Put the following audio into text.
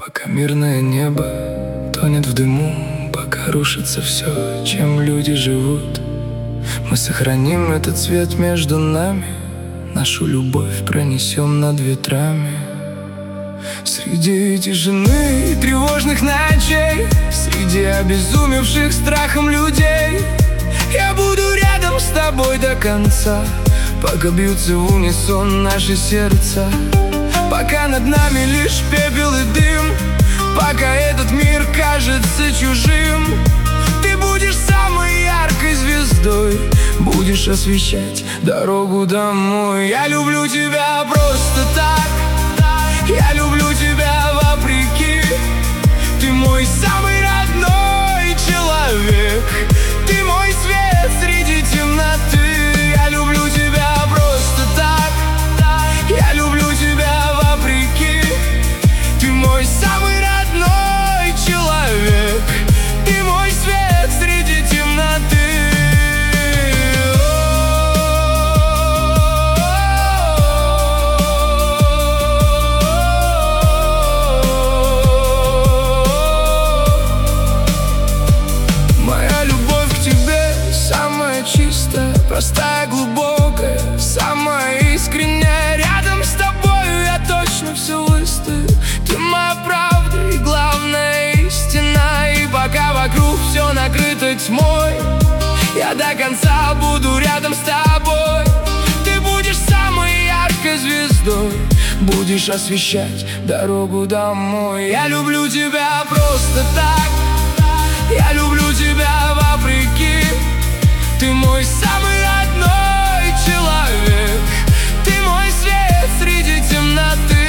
Пока мирное небо тонет в дыму, пока рушится все, чем люди живут, мы сохраним этот свет между нами, нашу любовь пронесем над ветрами. Среди тишины и тревожных ночей, среди обезумевших страхом людей, я буду рядом с тобой до конца, пока бьются в унисон наши сердца. Пока над нами лишь пепел и дым, пока этот мир кажется чужим, ты будешь самой яркой звездой, будешь освещать дорогу домой. Я люблю тебя просто так, я люблю тебя вопреки. Ты мой самый родной человек, ты мой свет среди темноты. Я люблю тебя просто так, я люблю тебя вопреки. Ты мой самый родной человек, ты мой свет среди темноты. Моя любовь к тебе самая чистая, простая, глубокая, самая искренняя. Рядом с тобою я точно все выстою. Ты моя правда и главная истина. И пока вокруг все накрыто тьмой, я до конца буду рядом с тобой. Ты будешь самой яркой звездой, будешь освещать дорогу домой. Я люблю тебя просто так, я люблю тебя вопреки. Ты мой самый родной человек, ты мой свет среди темноты.